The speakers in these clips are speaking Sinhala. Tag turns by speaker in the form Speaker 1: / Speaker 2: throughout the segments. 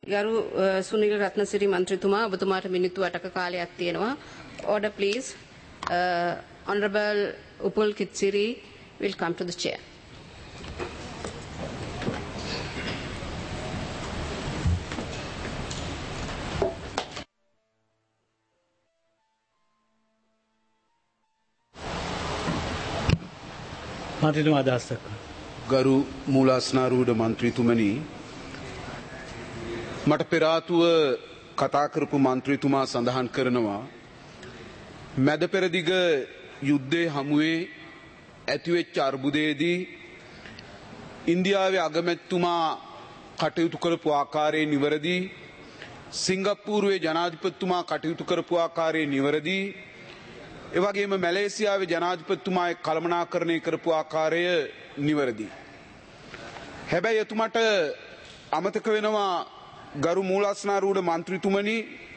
Speaker 1: ගරු සුනිල් රත්නසිරි මන්ත්‍රීතුමා ඔබතුමාට මිනිත්තු 8ක කාලයක් තියෙනවා. Order please. Honorable Upul Kitsiri will come to the chair.
Speaker 2: මන්ත්‍රීතුමා අදහස් දක්වන්න.
Speaker 3: ගරු මූලාසනාරූඪ මන්ත්‍රීතුමනි, මට පෙර ආතුව කතා කරපු මන්ත්‍රීතුමා සඳහන් කරනවා මැද පෙරදිග යුද්ධයේ හමුවේ ඇතිවෙච්ච අර්බුදයේදී ඉන්දියාවේ අගමැතිතුමා කටයුතු කරපු ආකාරයේ නිවැරදි, සිංගප්පූරුවේ ජනාධිපතිතුමා කටයුතු කරපු ආකාරයේ නිවැරදි, ඒ වගේම මැලේසියාවේ ජනාධිපතිතුමා කළමනාකරණය කරපු ආකාරය නිවැරදි. හැබැයි එතුමාට අමතක වෙනවා ගරු මූලාසනාරූඪ මන්ත්‍රීතුමනි,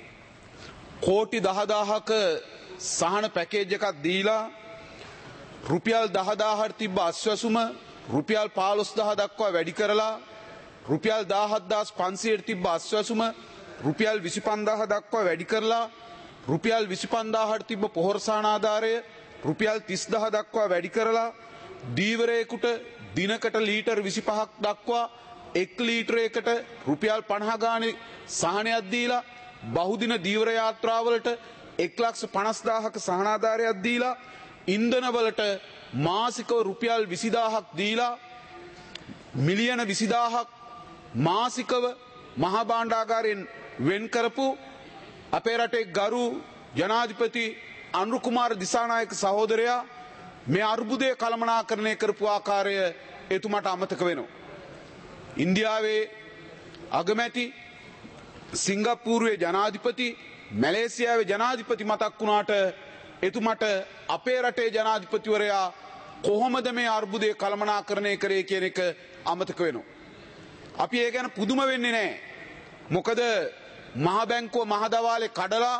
Speaker 3: කෝටි 10000ක සහන පැකේජ් එකක් දීලා රුපියල් 10000ට තිබ්බ අස්වැසුම රුපියල් 15000 දක්වා වැඩි කරලා රුපියල් 17500ට තිබ්බ අස්වැසුම රුපියල් 25000 දක්වා වැඩි කරලා රුපියල් 25000ට තිබ්බ පොහොර සහනාධාරය රුපියල් 30000 දක්වා වැඩි කරලා දීවරයකට දිනකට ලීටර් 25ක් දක්වා 1 ලීටරයකට රුපියල් 50 ගානේ සහනයක් දීලා බහුදින දීවර යාත්‍රාවලට 1,50,000ක සහනාධාරයක් දීලා ඉන්ධනවලට මාසිකව රුපියල් 20000ක් දීලා මිලියන 20000ක් මාසිකව මහා භාණ්ඩාගාරයෙන් වෙන් කරපු අපේ රටේ ගරු ජනාධිපති අනුර කුමාර දිසානායක සහෝදරයා මේ අර්බුදය කළමනාකරණය කරපු ආකාරය එතුමාට අමතක වෙනවා. ඉන්දියාවේ අගමැති, සිංගප්පූරුවේ ජනාධිපති, මැලේසියාවේ ජනාධිපති මතක් වුණාට එතුමාට අපේ රටේ ජනාධිපතිවරයා කොහොමද මේ අර්බුදය කළමනාකරණය කරේ කියන එක අමතක වෙනවා. අපි ඒ ගැන පුදුම වෙන්නේ නැහැ. මොකද මහ බැංකුව මහදවාලේ කඩලා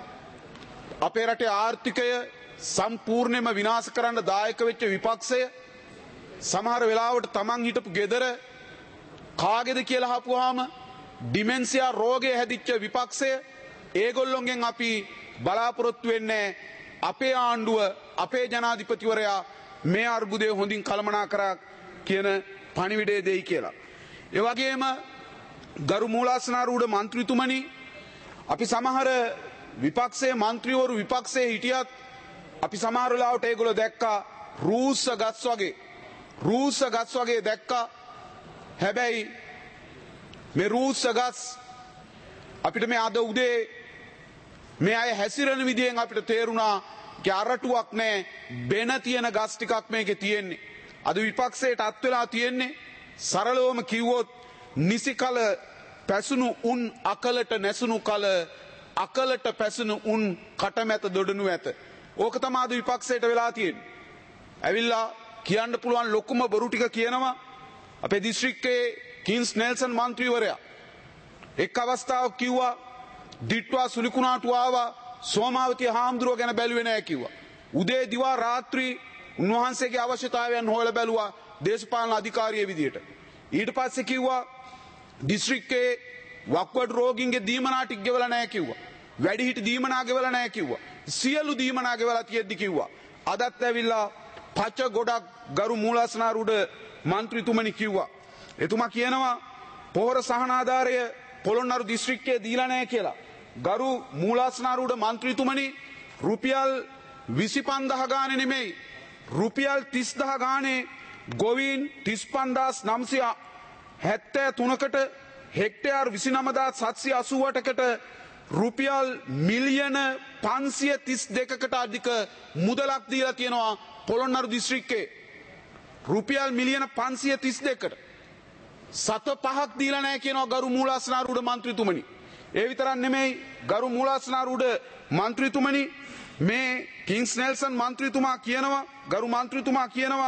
Speaker 3: අපේ රටේ ආර්ථිකය සම්පූර්ණයෙන්ම විනාශ කරන්න දායක වෙච්ච විපක්ෂය සමහර වෙලාවට තමන් හිටපු ගෙදර කාගේද කියලා අහපුවාම ඩිමෙන්සියා රෝගය හැදිච්ච විපක්ෂය ඒගොල්ලොන්ගෙන් අපි බලාපොරොත්තු වෙන්නේ අපේ ආණ්ඩුව අපේ ජනාධිපතිවරයා මේ අර්බුදය හොඳින් කළමනා කරා කියන පණිවිඩය දෙයි කියලා. ඒ වගේම ගරු මූලාසනාරූඪ මන්ත්‍රීතුමනි, අපි සමහර විපක්ෂයේ මන්ත්‍රීවරු විපක්ෂයේ හිටියත් අපි සමහර වෙලාවට ඒගොල්ලෝ දැක්කා රූස්ස ගස් වගේ දැක්කා. හැබැයි මේ රූස්ස ගස් අපිට මේ අද උදේ මේ අය හැසිරෙන විදියෙන් අපිට තේරුණා අරටුවක් නැහැ, බෙන තියෙන ගස් ටිකක් මේකේ තියෙන්නේ. අද විපක්ෂයට අත් වෙලා තියෙන්නේ සරලවම කිව්වොත් නිසිකල පැසුණු උන් අකලට නැසුණු කල අකලට පැසුණු උන් කටමැත දොඩනු ඇත. ඕක තමයි අද විපක්ෂයට වෙලා තියෙන්නේ. ඇවිල්ලා කියන්න පුළුවන් ලොකුම බොරු ටික කියනවා අපේ දිස්ත්‍රික්කයේ කින්ස් නෙල්සන් මන්ත්‍රීවරයා. එක් අවස්ථාවක් කිව්වා දිට්වා සුලිකුණාටු ආවා සෝමාවතී හාමුදුරුවෝ ගැන බැලුවේ නැහැ කිව්වා. උදේ දිවා රාත්‍රී උන්වහන්සේගේ අවශ්‍යතාවයන් හොයලා බැලුවා දේශපාලන අධිකාරිය විදියට. ඊට පස්සේ කිව්වා දිස්ත්‍රික්කයේ වක්වඩු රෝගීන්ගේ දීමනා ටික ගෙවලා නැහැ කිව්වා. වැඩිහිටි දීමනා ගෙවලා නැහැ කිව්වා. සියලු දීමනා ගෙවලා තියෙද්දි කිව්වා. අදත් ඇවිල්ලා පච ගොඩක් ගරු මූලාසනාරූඪ මන්ත්‍රීතුමනි කිව්වා. එතුමා කියනවා පොහොර සහනාධාරය පොළොන්නරු දිස්ත්‍රික්කයේ දීලා නැහැ කියලා. ගරු මූලාසනාරූඪ මන්ත්‍රීතුමනි, රුපියල් 25000 ගානේ නෙමෙයි රුපියල් 30000 ගානේ ගොවීන් 35973කට හෙක්ටයාර් 29788කට රුපියල් මිලියන 532කට අධික මුදලක් දීලා තියෙනවා පොළොන්නරු දිස්ත්‍රික්කේ. රුපියල් මිලියන 532කට සත පහක් දීලා නැහැ කියනවා ගරු මූලාසනාරූඪ මන්ත්‍රීතුමනි. ඒ විතරක් නෙමෙයි ගරු මූලාසනාරූඪ මන්ත්‍රීතුමනි, මේ කින්ස් නෙල්සන් මන්ත්‍රීතුමා කියනවා ගරු මන්ත්‍රීතුමා කියනවා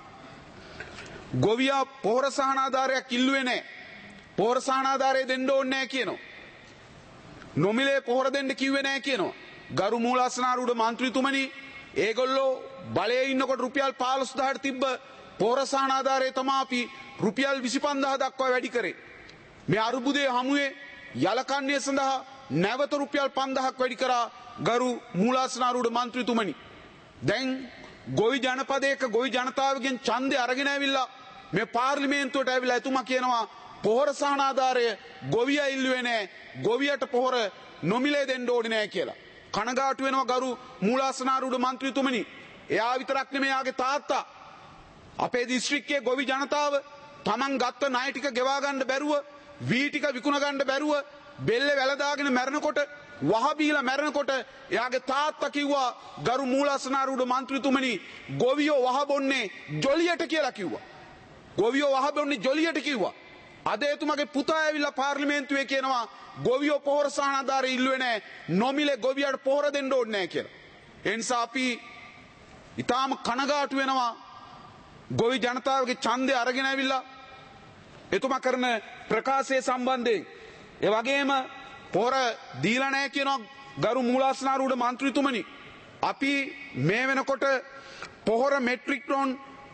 Speaker 3: ගොවියා පොහොර සහනාධාරයක් ඉල්ලුවේ නැහැ. පොහොර සහනාධාරය දෙන්න ඕනේ නැහැ කියනවා. නොමිලේ පොහොර දෙන්න කිව්වේ නැහැ කියනවා. ගරු මූලාසනාරූඪ මන්ත්‍රීතුමනි, ඒගොල්ලෝ බලයේ ඉන්නකොට රුපියල් 15000ට තිබ්බ පොහොර සහනාධාරය තමයි අපි රුපියල් 25000 දක්වා වැඩි කරේ. මේ අර්බුදයේ හමුවේ යලකන්නේ සඳහා නැවත රුපියල් 5000ක් වැඩි කරා ගරු මූලාසනාරූඪ මන්ත්‍රීතුමනි. දැන් ගොවි ජනපදයක ගොවි ජනතාවගෙන් ඡන්දය අරගෙන ඇවිල්ලා මේ පාර්ලිමේන්තුවට ඇවිල්ලා එතුමා කියනවා පොහොර සහනාධාරය ගොවියා ඉල්ලුවේ නැහැ. ගොවියට පොහොර නොමිලේ දෙන්න ඕනේ නැහැ කියලා. කනගාටු වෙනවා ගරු මූලාසනාරූඪ මන්ත්‍රීතුමනි. එයා විතරක් නෙමෙයි යාගේ තාත්තා. අපේ දිස්ත්‍රික්කයේ ගොවි ජනතාව තමන් ගත්ත ණය ටික ගෙවා ගන්න බැරුව, වී ටික විකුණ ගන්න බැරුව, බෙල්ලේ වැලදාගෙන මැරෙනකොට, වහ බීලා මැරෙනකොට එයාගේ තාත්තා කිව්වා ගරු මූලාසනාරූඪ මන්ත්‍රීතුමනි ගොවියෝ වහ බොන්නේ ජොලියට කියලා කිව්වා. ගොවියෝ වහ බොන්නේ ජොලියට කිව්වා. අද එතුමාගේ පුතා ඇවිල්ලා පාර්ලිමේන්තුවේ කියනවා ගොවියෝ පොහොර සහනාධාරය ඉල්ලුවේ නැහැ. නොමිලේ ගොවියට පොහොර දෙන්න ඕනේ නැහැ කියලා. ඒ නිසා අපි ඊටාම කනගාටු වෙනවා ගොවි ජනතාවගේ ඡන්දය අරගෙන ඇවිල්ලා එතුමා කරන ප්‍රකාශය සම්බන්ධයෙන්. ඒ වගේම පොහොර දීලා නැහැ කියනවා ගරු මූලාසනාරූඪ මන්ත්‍රීතුමනි. අපි මේ වෙනකොට පොහොර මෙට්‍රික් ටොන්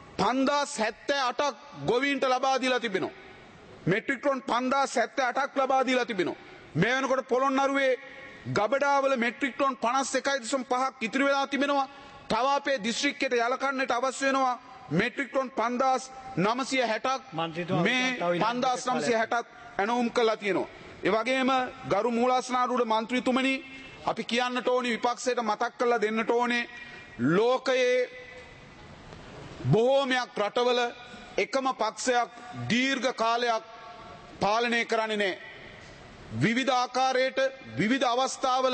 Speaker 3: 5078ක් ගොවීන්ට ලබා දීලා තිබෙනවා. මෙට්‍රික් ටොන් 5078ක් ලබා දීලා තිබෙනවා. මේ වෙනකොට පොළොන්නරුවේ ගබඩාවල මෙට්‍රික් ටොන් 51.5ක් ඉතිරි වෙලා තිබෙනවා. තව අපේ දිස්ත්‍රික්කයට යලකන්නට අවශ්‍ය වෙනවා මෙට්‍රික් ටොන් 5960ක්. මේ 5960ක් ඇනවුම් කළා තියෙනවා. ඒ වගේම ගරු මූලාසනාරූඪ මන්ත්‍රීතුමනි අපි කියන්නට ඕනි විපක්ෂයට මතක් කරලා දෙන්නට ඕනේ ලෝකයේ බොහෝමයක් රටවල එකම පක්ෂයක් දීර්ඝ කාලයක් පාලනය කරන්නේ නැහැ. විවිධ ආකාරයට විවිධ අවස්ථාවල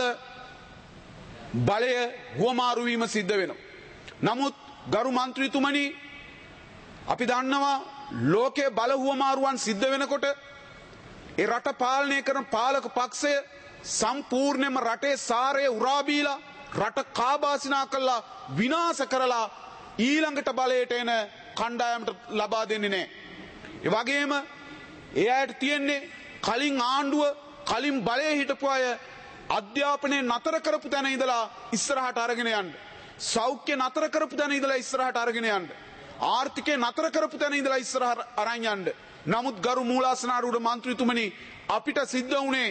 Speaker 3: බලය හුවමාරු වීම සිද්ධ වෙනවා. නමුත් ගරු මන්ත්‍රීතුමනි අපි දන්නවා ලෝකයේ බල හුවමාරුවන් සිද්ධ වෙනකොට ඒ රට පාලනය කරන පාලක පක්ෂය සම්පූර්ණයෙන්ම රටේ සාරය උරා බීලා රට කාබාසිනා කළා විනාශ කරලා ඊළඟට බලයට එන කණ්ඩායමට ලබා දෙන්නේ නැහැ. ඒ වගේම ඒ අයට තියෙන්නේ කලින් ආණ්ඩුව කලින් බලයේ හිටපු අය අධ්‍යාපනයේ නතර කරපු තැන ඉඳලා ඉස්සරහට අරගෙන යන්න. සෞඛ්‍ය නතර කරපු තැන ඉඳලා ඉස්සරහට අරගෙන යන්න. ආර්ථිකය නතර කරපු තැන ඉඳලා ඉස්සරහට අරන් යන්න. නමුත් ගරු මූලාසනාරූඪ මන්ත්‍රීතුමනි අපිට සිද්ධ වුණේ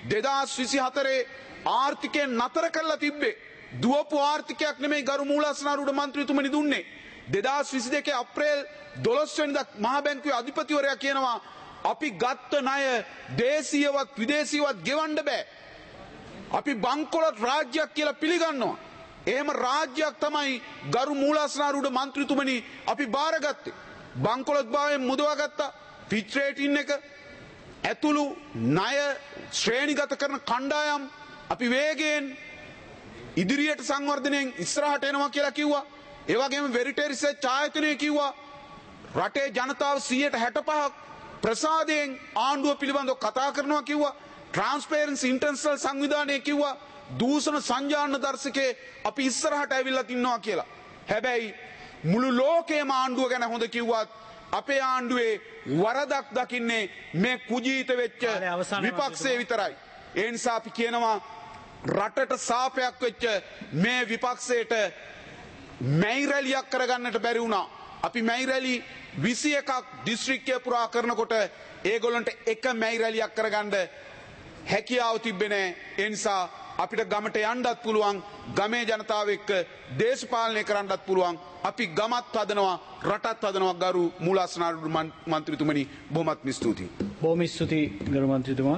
Speaker 3: 2024 ආර්ථිකය නතර කරලා තිබ්බේ. දුවපු ආර්ථිකයක් නෙමෙයි ගරු මූලාසනාරූඪ මන්ත්‍රීතුමනි දුන්නේ. 2022 අප්‍රේල් 12 වෙනිදා මහා බැංකුවේ අධිපතිවරයා කියනවා අපි ගත්ත ණය දේශීයවත් විදේශීයවත් ගෙවන්න බෑ. අපි බංකොලොත් රාජ්‍යයක් කියලා පිළිගන්නවා. එහෙම රාජ්‍යයක් තමයි ගරු මූලාසනාරූඪ මන්ත්‍රීතුමනි අපි බාරගත්තේ. බංකොලොත් භාවයෙන් මුදවාගත්තා. ෆිච් රේටින් එක ඇතුළු ණය ශ්‍රේණිගත කරන කණ්ඩායම් අපි වේගයෙන් ඉදිරියට සංවර්ධනයෙන් ඉස්සරහට එනවා කියලා කිව්වා. ඒ වගේම වෙරිටේ රිසර්ච් ආයතනය කිව්වා රටේ ජනතාව 65%ක් ප්‍රසාදයෙන් ආණ්ඩුව පිළිබඳව කතා කරනවා කිව්වා. ට්‍රාන්ස්පරන්සි ඉන්ටර්නැෂනල් සංවිධානය කිව්වා දූෂණ සංජානන දර්ශකේ අපි ඉස්සරහට ඇවිල්ලා තින්නවා කියලා. හැබැයි මුළු ලෝකයේම ආණ්ඩුව ගැන හොඳ කිව්වත් අපේ ආණ්ඩුවේ වරදක් දකින්නේ මේ කුජීත වෙච්ච විපක්ෂය විතරයි. ඒ නිසා අපි කියනවා රටට සාපයක් වෙච්ච මේ විපක්ෂයට මැයි රැලියක් කරගන්නට බැරි වුණා. අපි මැයි රැලි 21ක් දිස්ත්‍රික්කය පුරා කරනකොට ඒගොල්ලන්ට එක මැයි රැලියක් කරගන්න හැකියාව තිබ්බේ නැහැ. ඒ නිසා අපිට ගමට යන්නත් පුළුවන්, ගමේ ජනතාව එක්ක දේශපාලනය කරන්නත් පුළුවන්. අපි ගමත් හදනවා, රටත් හදනවා. ගරු මූලාසනාරූඪ මන්ත්‍රීතුමනි බොහොමත්ම ස්තුතියි.
Speaker 2: බොහොම ස්තුතියි ගරු මන්ත්‍රීතුමා.